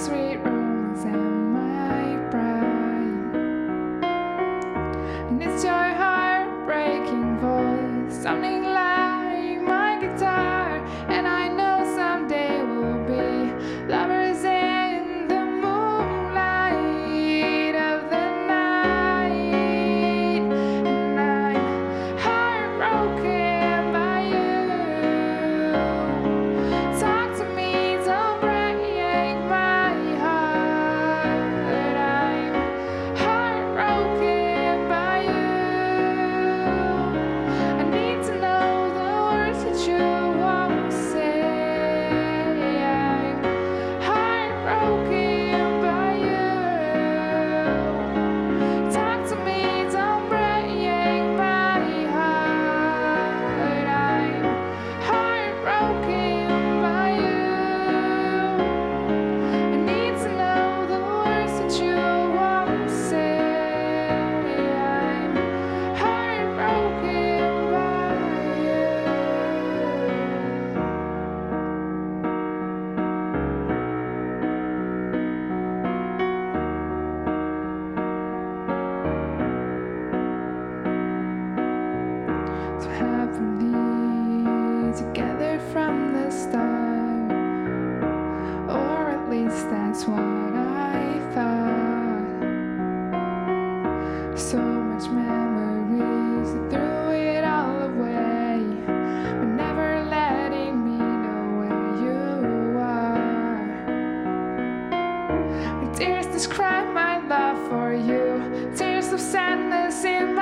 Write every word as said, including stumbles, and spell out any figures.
sweet romance and my pride. And it's your heartbreaking voice sounding like my guitar. And I know someday we'll be lovers in the moonlight of the night. And I'm heartbroken by you. Talk to me, don't break my heart. I'm heartbroken by you. I need to know the words that you won't say. I'm heartbroken by you. Talk to me, don't break my heart. I'm heartbroken by you. I need to know the words that you won't say. I'm heartbroken by you. So happily together from the start, or at least that's what I thought. So much memories that threw it all away, but never letting me know where you are. My tears describe my love for you, tears of sadness in